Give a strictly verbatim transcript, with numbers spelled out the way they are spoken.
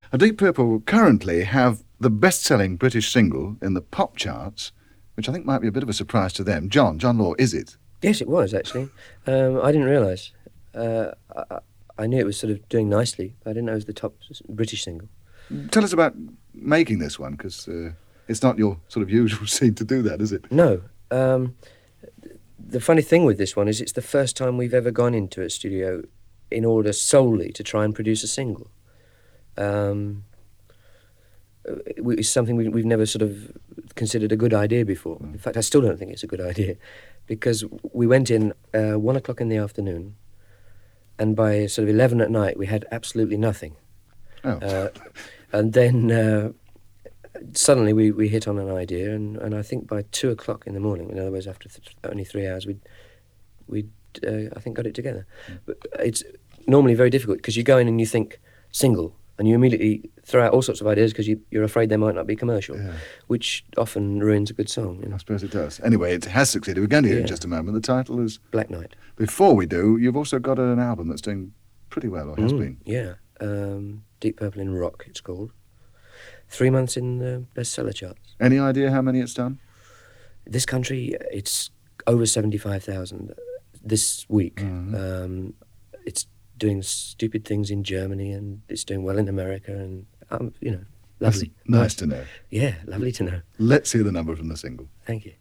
A Deep Purple currently have the best-selling British single in the pop charts, which I think might be a bit of a surprise to them. John, John Law, is it? Yes, it was, actually. Um, I didn't realise. Uh, I, I knew it was sort of doing nicely, but I didn't know it was the top British single. Tell us about making this one, because uh, it's not your sort of usual scene to do that, is it? No. Um, the funny thing with this one is it's the first time we've ever gone into a studio in order solely to try and produce a single. Um, it's something we, we've never sort of considered a good idea before. In fact, I still don't think it's a good idea, because we went in uh, one o'clock in the afternoon, and by sort of eleven at night we had absolutely nothing. Oh. Uh, and then uh, suddenly we, we hit on an idea, and, and I think by two o'clock in the morning, in other words, after th- only three hours, we'd, we'd uh, I think, got it together. Mm. But it's normally very difficult, because you go in and you think single, and you immediately throw out all sorts of ideas because you, you're afraid they might not be commercial, Yeah. which often ruins a good song. You know? I suppose it does. Anyway, it has succeeded. We're going to hear Yeah. in just a moment. The title is Black Night. Before we do, you've also got an album that's doing pretty well, or has Mm, been. Yeah. Um, Deep Purple in Rock, it's called. Three months in the bestseller charts. Any idea how many it's done? This country, it's over seventy-five thousand this week. Mm-hmm. Um, it's doing stupid things in Germany, and it's doing well in America, and, um, you know, lovely. That's nice to know. Yeah, lovely to know. Let's hear the number from the single. Thank you.